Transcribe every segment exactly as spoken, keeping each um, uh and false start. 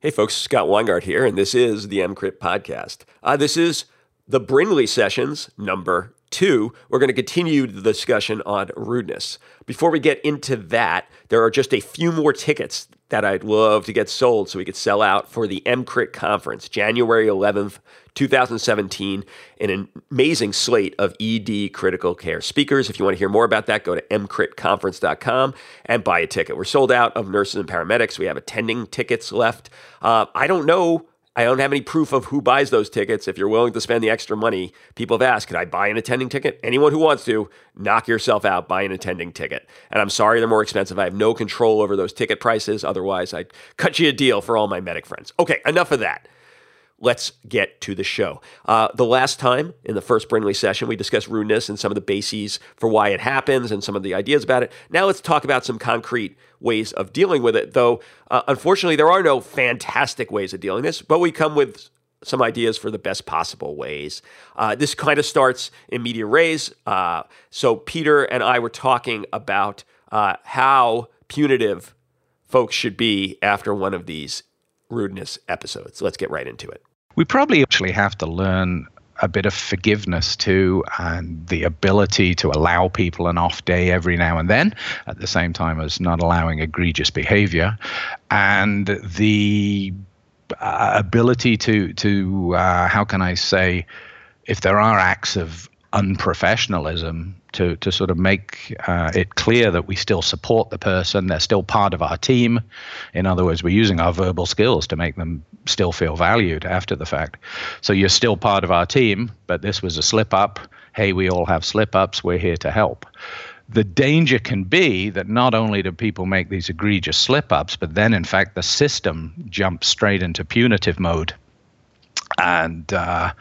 Hey folks, Scott Weingart here, and this is the EmCrit Podcast. Uh, this is the Brindley Sessions number two. We're going to continue the discussion on rudeness. Before we get into that, there are just a few more tickets that I'd love to get sold so we could sell out for the EmCrit Conference, January eleventh, twenty seventeen, an amazing slate of E D critical care speakers. If you want to hear more about that, go to m crit conference dot com and buy a ticket. We're sold out of nurses and paramedics. We have attending tickets left. Uh, I don't know. I don't have any proof of who buys those tickets. If you're willing to spend the extra money, people have asked, could I buy an attending ticket? Anyone who wants to, knock yourself out, buy an attending ticket. And I'm sorry they're more expensive. I have no control over those ticket prices. Otherwise, I'd cut you a deal for all my medic friends. Okay, enough of that. Let's get to the show. Uh, the last time in the first Brindley session, we discussed rudeness and some of the bases for why it happens and some of the ideas about it. Now let's talk about some concrete ways of dealing with it, though uh, unfortunately there are no fantastic ways of dealing with this, but we come with some ideas for the best possible ways. Uh, this kind of starts in media res. Uh, so Peter and I were talking about uh, how punitive folks should be after one of these rudeness episodes. Let's get right into it. We probably actually have to learn a bit of forgiveness too, and the ability to allow people an off day every now and then, at the same time as not allowing egregious behavior, and the uh, ability to, to uh, how can I say, if there are acts of unprofessionalism, to to sort of make uh, it clear that we still support the person, they're still part of our team. In other words, we're using our verbal skills to make them still feel valued after the fact. So you're still part of our team, but this was a slip up. Hey, we all have slip ups. We're here to help. The danger can be that not only do people make these egregious slip ups, but then in fact the system jumps straight into punitive mode. And uh,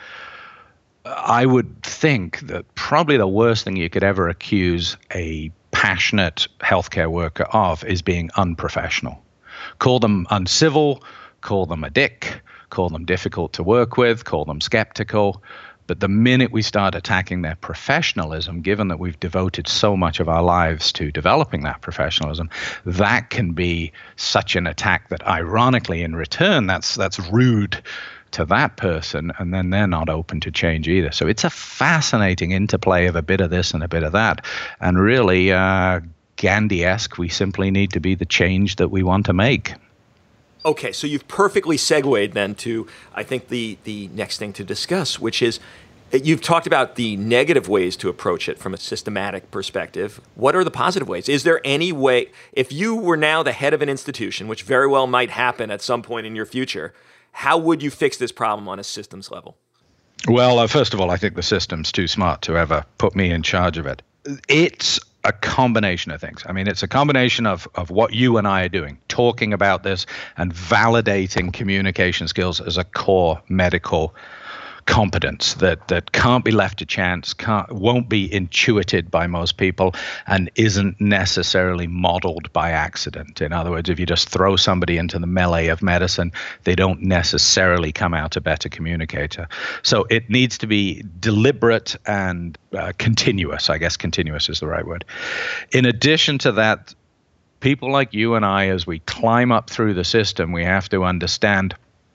I would think that probably the worst thing you could ever accuse a passionate healthcare worker of is being unprofessional. Call them uncivil, call them a dick, call them difficult to work with, call them skeptical. But the minute we start attacking their professionalism, given that we've devoted so much of our lives to developing that professionalism, that can be such an attack that ironically in return, that's that's rude to that person, and then they're not open to change either. So it's a fascinating interplay of a bit of this and a bit of that. And really, uh, Gandhi-esque, we simply need to be the change that we want to make. Okay, so you've perfectly segued then to, I think, the, the next thing to discuss, which is you've talked about the negative ways to approach it from a systematic perspective. What are the positive ways? Is there any way, if you were now the head of an institution, which very well might happen at some point in your future, how would you fix this problem on a systems level? Well, uh, first of all, I think the system's too smart to ever put me in charge of it. It's a combination of things. I mean, it's a combination of, of what you and I are doing, talking about this and validating communication skills as a core medical competence that that can't be left to chance, can't won't be intuited by most people, and isn't necessarily modeled by accident. In other words, if you just throw somebody into the melee of medicine, they don't necessarily come out a better communicator. So it needs to be deliberate and uh, continuous. I guess continuous is the right word. In addition to that, people like you and I, as we climb up through the system, we have to understand.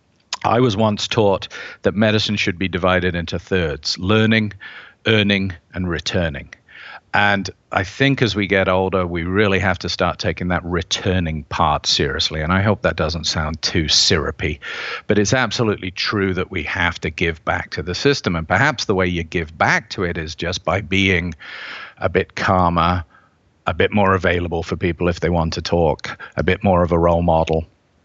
I was once taught that medicine should be divided into thirds: learning, earning, and returning. And I think as we get older, we really have to start taking that returning part seriously. And I hope that doesn't sound too syrupy, but it's absolutely true that we have to give back to the system. And perhaps the way you give back to it is just by being a bit calmer, a bit more available for people if they want to talk, a bit more of a role model.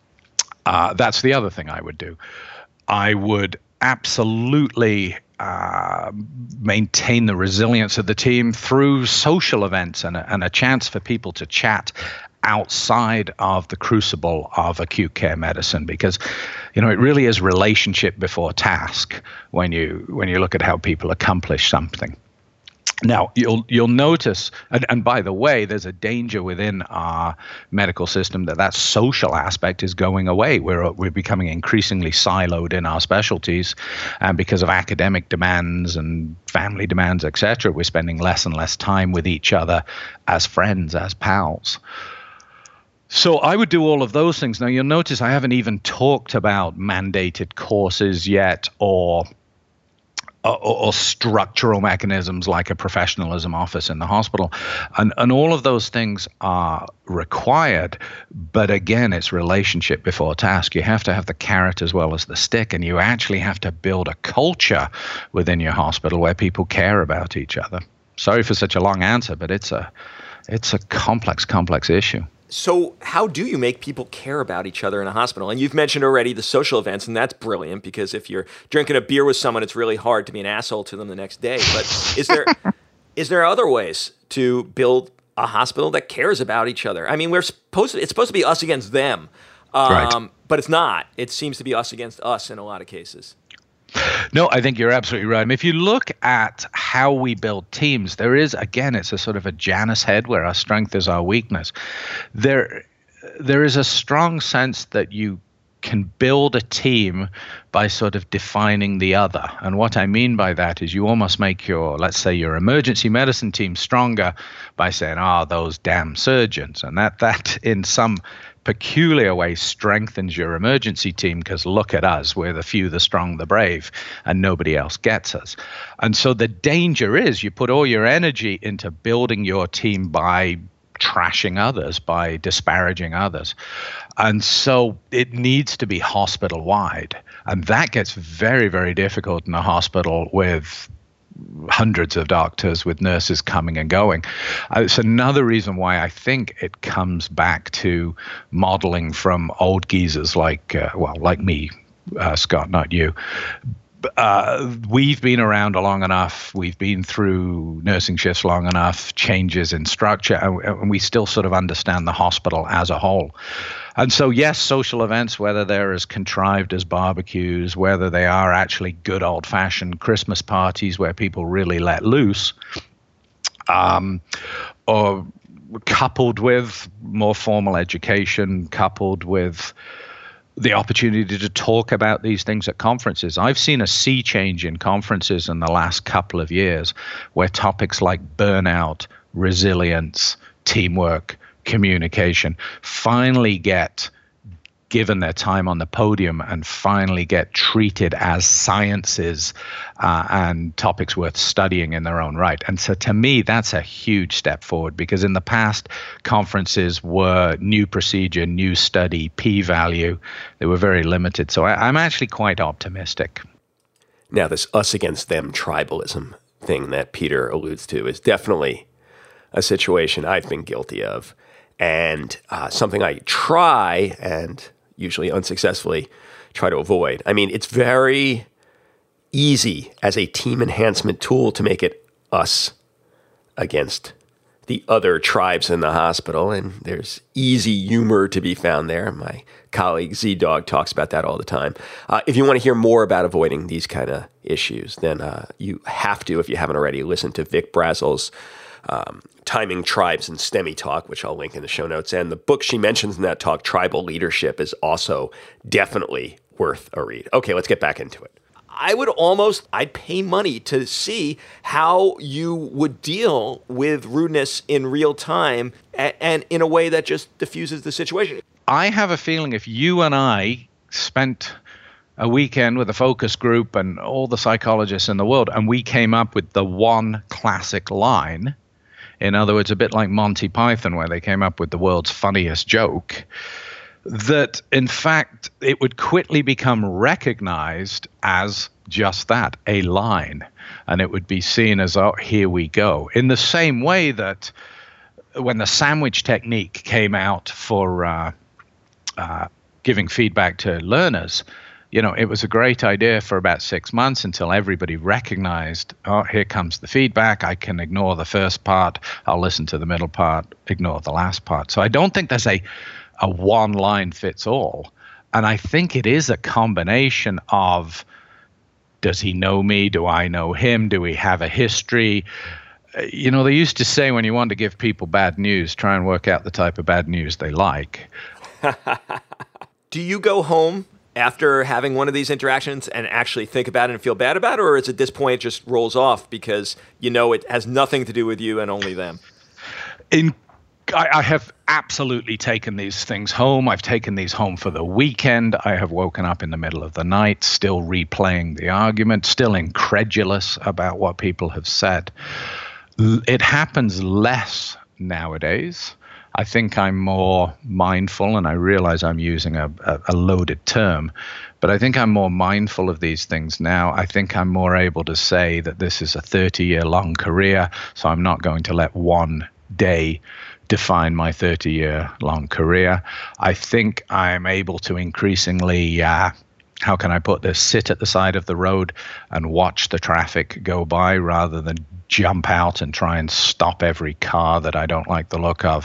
Uh, that's the other thing I would do. I would absolutely uh, maintain the resilience of the team through social events and a, and a chance for people to chat outside of the crucible of acute care medicine, because, you know, it really is relationship before task when you when you look at how people accomplish something. Now, you'll you'll notice, and, and by the way, there's a danger within our medical system that that social aspect is going away. We're we're becoming increasingly siloed in our specialties, and because of academic demands and family demands, et cetera, we're spending less and less time with each other as friends, as pals. So I would do all of those things. Now, you'll notice I haven't even talked about mandated courses yet or Or, or structural mechanisms like a professionalism office in the hospital. And, and all of those things are required. But again, it's relationship before task. You have to have the carrot as well as the stick. And you actually have to build a culture within your hospital where people care about each other. Sorry for such a long answer, but it's a, it's a complex, complex issue. So how do you make people care about each other in a hospital? And you've mentioned already the social events, and that's brilliant because if you're drinking a beer with someone, it's really hard to be an asshole to them the next day. But is there is there other ways to build a hospital that cares about each other? I mean, we're supposed to, it's supposed to be us against them, um, right. but it's not. It seems to be us against us in a lot of cases. No, I think you're absolutely right. I mean, if you look at how we build teams, there is, again, it's a sort of a Janus head where our strength is our weakness. There, there is a strong sense that you can build a team by sort of defining the other. And what I mean by that is you almost make your, let's say, your emergency medicine team stronger by saying, oh, those damn surgeons. And that, that in some peculiar way strengthens your emergency team because look at us, we're the few, the strong, the brave, and nobody else gets us. And so the danger is you put all your energy into building your team by trashing others, by disparaging others. And so it needs to be hospital-wide. And that gets very, very difficult in a hospital with hundreds of doctors, with nurses coming and going. Uh, it's another reason why I think it comes back to modeling from old geezers like, uh, well, like me, uh, Scott, not you. Uh, we've been around long enough. We've been through nursing shifts long enough, changes in structure, and, and we still sort of understand the hospital as a whole. And so, yes, social events, whether they're as contrived as barbecues, whether they are actually good old-fashioned Christmas parties where people really let loose, um, or coupled with more formal education, coupled with the opportunity to talk about these things at conferences. I've seen a sea change in conferences in the last couple of years where topics like burnout, resilience, teamwork, communication finally get given their time on the podium and finally get treated as sciences uh, and topics worth studying in their own right. And so to me, that's a huge step forward because in the past, conferences were new procedure, new study, p-value. They were very limited. So I, I'm actually quite optimistic. Now, this us against them tribalism thing that Peter alludes to is definitely a situation I've been guilty of and uh, something I try and usually unsuccessfully try to avoid. I mean, it's very easy as a team enhancement tool to make it us against the other tribes in the hospital, and there's easy humor to be found there. My colleague Z-Dog talks about that all the time. Uh, if you want to hear more about avoiding these kind of issues, then uh, you have to, if you haven't already, listen to Vic Brazel's Um, Timing Tribes and STEMI Talk, which I'll link in the show notes. And the book she mentions in that talk, Tribal Leadership, is also definitely worth a read. Okay, let's get back into it. I would almost, I'd pay money to see how you would deal with rudeness in real time and, and in a way that just diffuses the situation. I have a feeling if you and I spent a weekend with a focus group and all the psychologists in the world, and we came up with the one classic line, in other words, a bit like Monty Python, where they came up with the world's funniest joke, that in fact it would quickly become recognized as just that, a line. And it would be seen as, oh, here we go. In the same way that when the sandwich technique came out for uh, uh, giving feedback to learners, you know, it was a great idea for about six months until everybody recognized, oh, here comes the feedback. I can ignore the first part. I'll listen to the middle part, ignore the last part. So I don't think there's a, a one line fits all. And I think it is a combination of, does he know me? Do I know him? Do we have a history? You know, they used to say when you want to give people bad news, try and work out the type of bad news they like. Do you go home after having one of these interactions and actually think about it and feel bad about it, or is at this point it just rolls off because you know it has nothing to do with you and only them? In I, I have absolutely taken these things home. I've taken these home for the weekend. I have woken up in the middle of the night, still replaying the argument, still incredulous about what people have said. It happens less nowadays. I think I'm more mindful, and I realize I'm using a, a, a loaded term, but I think I'm more mindful of these things now. I think I'm more able to say that this is a thirty-year long career, so I'm not going to let one day define my thirty-year long career. I think I'm able to increasingly, uh, how can I put this, sit at the side of the road and watch the traffic go by rather than jump out and try and stop every car that I don't like the look of,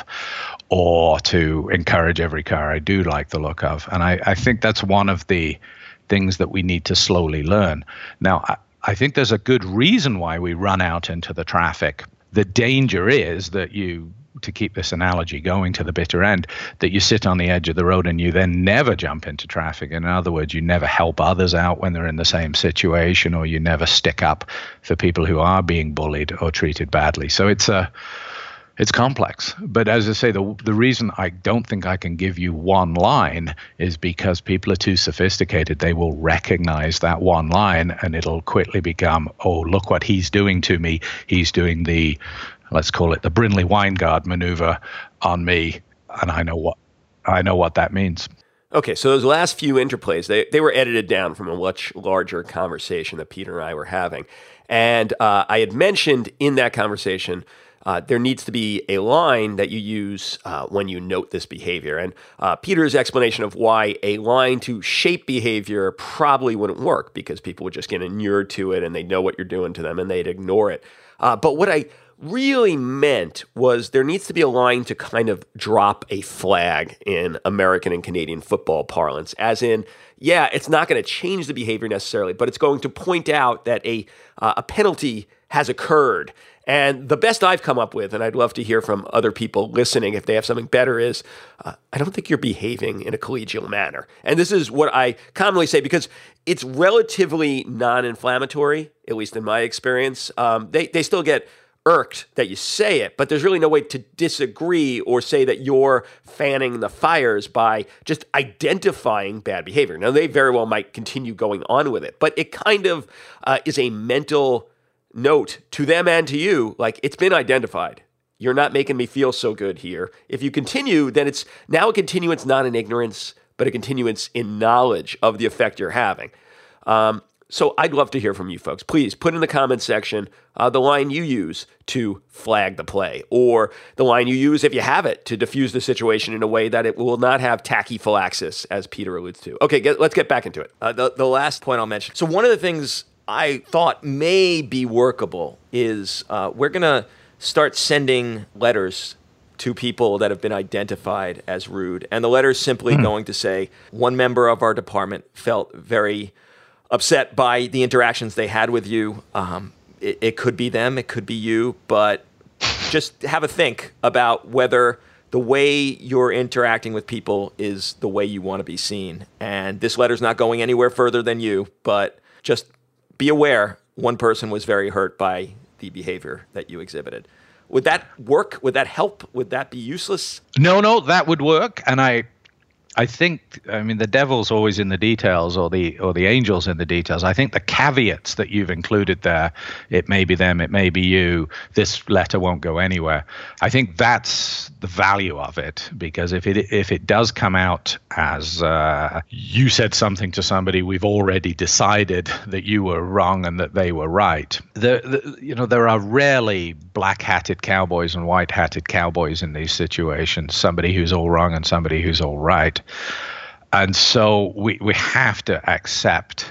or to encourage every car I do like the look of. And I, I think that's one of the things that we need to slowly learn. Now, I, I think there's a good reason why we run out into the traffic. The danger is that you, to keep this analogy going to the bitter end, that you sit on the edge of the road and you then never jump into traffic. In other words, you never help others out when they're in the same situation, or you never stick up for people who are being bullied or treated badly. So it's a, it's complex. But as I say, the the reason I don't think I can give you one line is because people are too sophisticated. They will recognize that one line and it'll quickly become, oh, look what he's doing to me. He's doing the, let's call it the Brinley Weingard maneuver on me, and I know what I know what that means. Okay, so those last few interplays, they, they were edited down from a much larger conversation that Peter and I were having. And uh, I had mentioned in that conversation, uh, there needs to be a line that you use uh, when you note this behavior. And uh, Peter's explanation of why a line to shape behavior probably wouldn't work, because people would just get inured to it and they know what you're doing to them and they'd ignore it. Uh, but what I really meant was there needs to be a line to kind of drop a flag in American and Canadian football parlance, as in, yeah, it's not going to change the behavior necessarily, but it's going to point out that a uh, a penalty has occurred. And the best I've come up with, and I'd love to hear from other people listening if they have something better, is uh, I don't think you're behaving in a collegial manner. And this is what I commonly say because it's relatively non-inflammatory, at least in my experience. Um, they, they still get irked that you say it, but there's really no way to disagree or say that you're fanning the fires by just identifying bad behavior. Now, they very well might continue going on with it, but it kind of uh, is a mental note to them and to you, like, it's been identified. You're not making me feel so good here. If you continue, then it's now a continuance not in ignorance, but a continuance in knowledge of the effect you're having. Um, So I'd love to hear from you folks. Please put in the comments section uh, the line you use to flag the play, or the line you use, if you have it, to diffuse the situation in a way that it will not have tachyphylaxis, as Peter alludes to. Okay, get, let's get back into it. Uh, the, the last point I'll mention. So one of the things I thought may be workable is uh, we're going to start sending letters to people that have been identified as rude. And the letter is simply mm-hmm. going to say, one member of our department felt very upset by the interactions they had with you. Um, it, it could be them, it could be you, but just have a think about whether the way you're interacting with people is the way you want to be seen. And this letter's not going anywhere further than you, but just be aware one person was very hurt by the behavior that you exhibited. Would that work? Would that help? Would that be useless? No, no, that would work. And I I think, I mean, the devil's always in the details, or the or the angel's in the details. I think the caveats that you've included there, it may be them, it may be you, this letter won't go anywhere. I think that's the value of it, because if it if it does come out as uh, you said something to somebody, we've already decided that you were wrong and that they were right. The, the you know there are rarely black-hatted cowboys and white-hatted cowboys in these situations. Somebody who's all wrong and somebody who's all right. And so we, we have to accept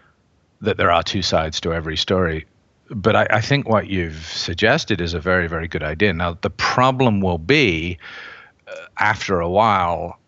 that there are two sides to every story. But I, I think what you've suggested is a very, very good idea. Now, the problem will be, uh, after a while,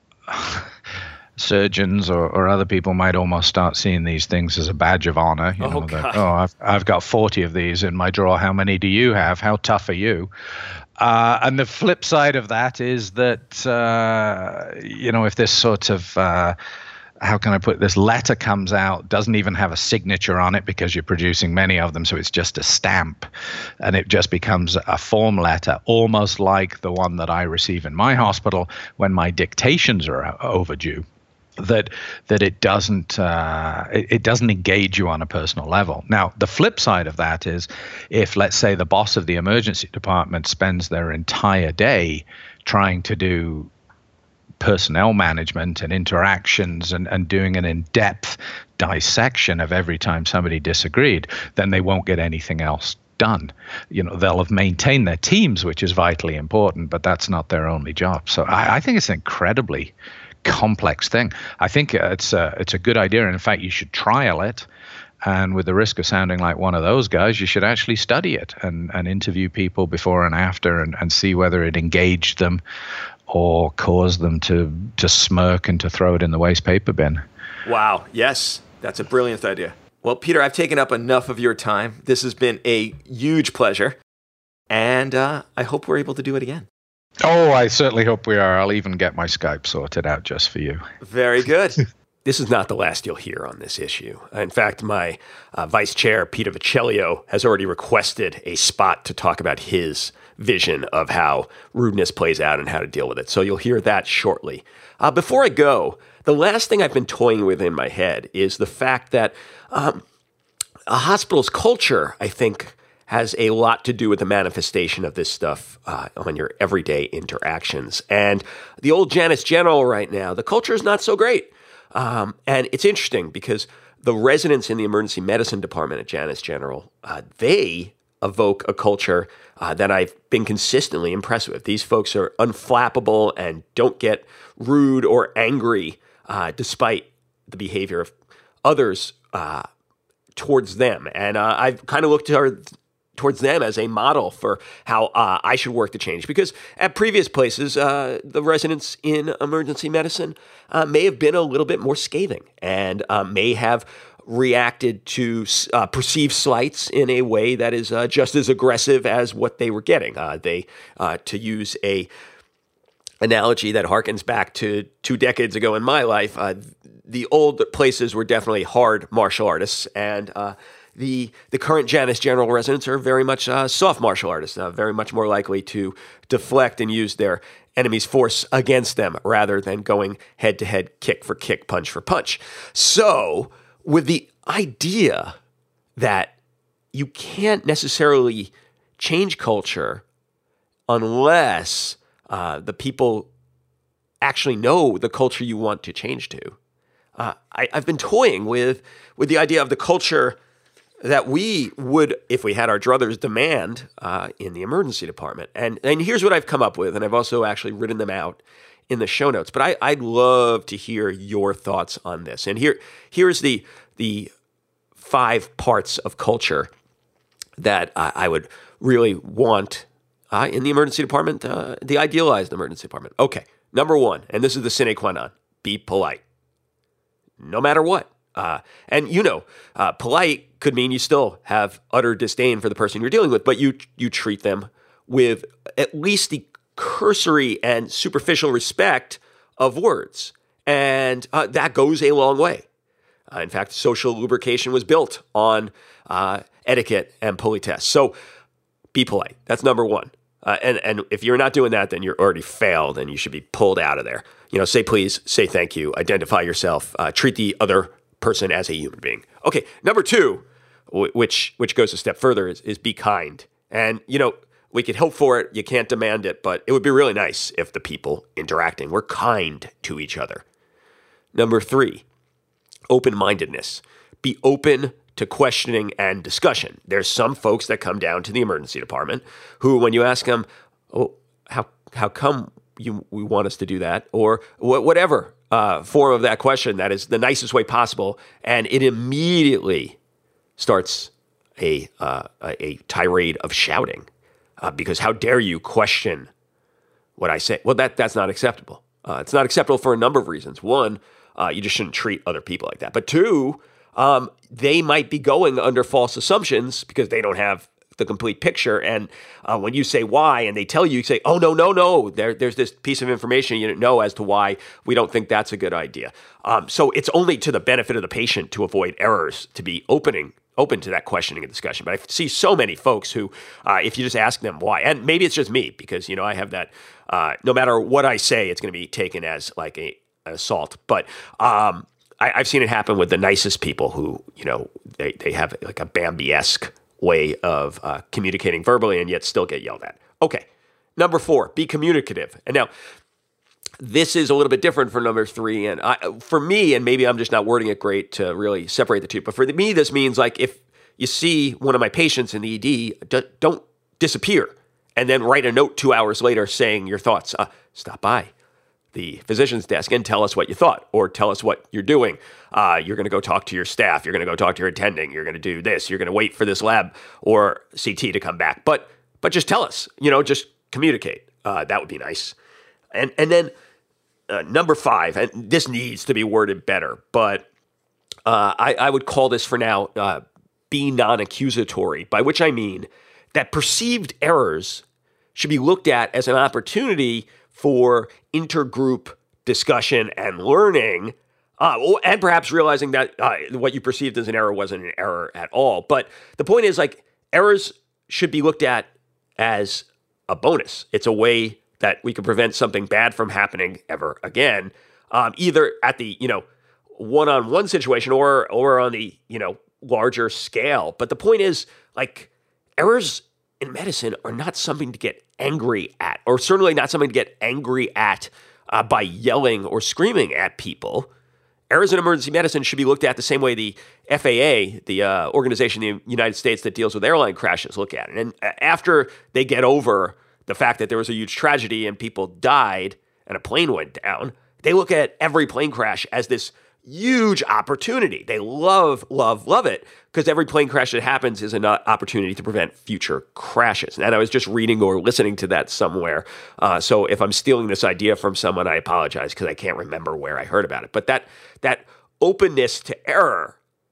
surgeons or, or other people might almost start seeing these things as a badge of honor. You oh, know, God. that, oh, I've, I've got forty of these in my drawer. How many do you have? How tough are you? Uh, and the flip side of that is that, uh, you know, if this sort of uh, how can I put it? This letter comes out, doesn't even have a signature on it because you're producing many of them. So it's just a stamp and it just becomes a form letter, almost like the one that I receive in my hospital when my dictations are overdue. That that it doesn't uh, it, it doesn't engage you on a personal level. Now, the flip side of that is if, let's say, the boss of the emergency department spends their entire day trying to do personnel management and interactions and, and doing an in-depth dissection of every time somebody disagreed, then they won't get anything else done. You know, they'll have maintained their teams, which is vitally important, but that's not their only job. So I, I think it's incredibly complex thing. I think it's a, it's a good idea. And in fact, you should trial it. And with the risk of sounding like one of those guys, you should actually study it and, and interview people before and after and, and see whether it engaged them or caused them to, to smirk and to throw it in the waste paper bin. Wow. Yes, that's a brilliant idea. Well, Peter, I've taken up enough of your time. This has been a huge pleasure. And uh, I hope we're able to do it again. Oh, I certainly hope we are. I'll even get my Skype sorted out just for you. Very good. This is not the last you'll hear on this issue. In fact, my uh, vice chair, Peter Viccellio, has already requested a spot to talk about his vision of how rudeness plays out and how to deal with it. So you'll hear that shortly. Uh, before I go, the last thing I've been toying with in my head is the fact that um, a hospital's culture, I think, has a lot to do with the manifestation of this stuff uh, on your everyday interactions. And the old Janus General right now, the culture is not so great. Um, and it's interesting because the residents in the emergency medicine department at Janus General, uh, they evoke a culture uh, that I've been consistently impressed with. These folks are unflappable and don't get rude or angry uh, despite the behavior of others uh, towards them. And uh, I've kind of looked toward, towards them as a model for how uh, I should work to change. Because at previous places, uh, the residents in emergency medicine uh, may have been a little bit more scathing and uh, may have reacted to uh, perceived slights in a way that is uh, just as aggressive as what they were getting. Uh, they, uh, to use a analogy that harkens back to two decades ago in my life, uh, the old places were definitely hard martial artists, and uh, the the current Janus General residents are very much uh, soft martial artists, uh, very much more likely to deflect and use their enemy's force against them rather than going head-to-head, kick for kick, punch for punch. So with the idea that you can't necessarily change culture unless uh, the people actually know the culture you want to change to, uh, I, I've been toying with with the idea of the culture that we would, if we had our druthers, demand uh, in the emergency department. And and here's what I've come up with, and I've also actually written them out in the show notes. But I, I'd love to hear your thoughts on this. And here here's the the five parts of culture that I, I would really want uh, in the emergency department, uh, the idealized emergency department. Okay, number one, and this is the sine qua non, be polite, no matter what. Uh, and, you know, uh, polite could mean you still have utter disdain for the person you're dealing with, but you you treat them with at least the cursory and superficial respect of words. And uh, that goes a long way. Uh, in fact, social lubrication was built on uh, etiquette and politesse. So be polite. That's number one. Uh, and, and if you're not doing that, then you're already failed and you should be pulled out of there. You know, say please, say thank you, identify yourself, uh, treat the other person as a human being. Okay, number two, w- which which goes a step further, is, is be kind. And, you know, we could hope for it. You can't demand it, but it would be really nice if the people interacting were kind to each other. Number three, open-mindedness. Be open to questioning and discussion. There's some folks that come down to the emergency department who, when you ask them, oh, how how come you we want us to do that? Or wh- whatever uh, form of that question, that is the nicest way possible, and it immediately starts a uh, a, a tirade of shouting. Uh, because how dare you question what I say? Well, that that's not acceptable. Uh, it's not acceptable for a number of reasons. One, uh, you just shouldn't treat other people like that. But two, um, they might be going under false assumptions because they don't have the complete picture. And uh, when you say why, and they tell you, you say, oh, no, no, no, there, there's this piece of information you didn't know as to why we don't think that's a good idea. Um, so it's only to the benefit of the patient to avoid errors to be opening open to that questioning and discussion. But I see so many folks who, uh, if you just ask them why, and maybe it's just me, because, you know, I have that, uh, no matter what I say, it's going to be taken as like a, an assault. But um, I, I've seen it happen with the nicest people who, you know, they, they have like a Bambi-esque way of uh, communicating verbally and yet still get yelled at. Okay. Number four, be communicative. And now, this is a little bit different for number three. And I, for me, and maybe I'm just not wording it great to really separate the two, but for me, this means like if you see one of my patients in the E D, d- don't disappear and then write a note two hours later saying your thoughts. Uh, stop by the physician's desk and tell us what you thought, or tell us what you're doing. Uh, you're going to go talk to your staff. You're going to go talk to your attending. You're going to do this. You're going to wait for this lab or C T to come back. But but just tell us, you know, just communicate. Uh, that would be nice. And and then uh, number five, and this needs to be worded better, but uh, I, I would call this for now uh, be non-accusatory, by which I mean that perceived errors should be looked at as an opportunity for intergroup discussion and learning, uh, and perhaps realizing that uh, what you perceived as an error wasn't an error at all. But the point is, like, errors should be looked at as a bonus. It's a way that we can prevent something bad from happening ever again, um, either at the, you know, one-on-one situation or or on the, you know, larger scale. But the point is, like, errors in medicine are not something to get angry at, or certainly not something to get angry at uh, by yelling or screaming at people. Errors in emergency medicine should be looked at the same way the F A A, the uh, organization in the United States that deals with airline crashes, look at it. And after they get over the fact that there was a huge tragedy and people died and a plane went down, they look at every plane crash as this huge opportunity. They love, love, love it, because every plane crash that happens is an opportunity to prevent future crashes. And I was just reading or listening to that somewhere. Uh, so if I'm stealing this idea from someone, I apologize, because I can't remember where I heard about it. But that that openness to error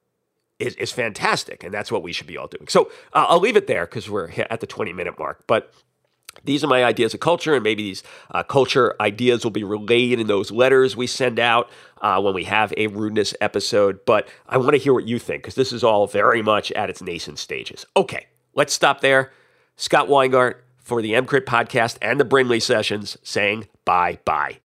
is, is fantastic, and that's what we should be all doing. So uh, I'll leave it there because we're at the twenty-minute mark. But these are my ideas of culture, and maybe these uh, culture ideas will be relayed in those letters we send out uh, when we have a rudeness episode. But I want to hear what you think, because this is all very much at its nascent stages. Okay, let's stop there. Scott Weingart for the EMCrit podcast and the Brinley sessions saying bye-bye.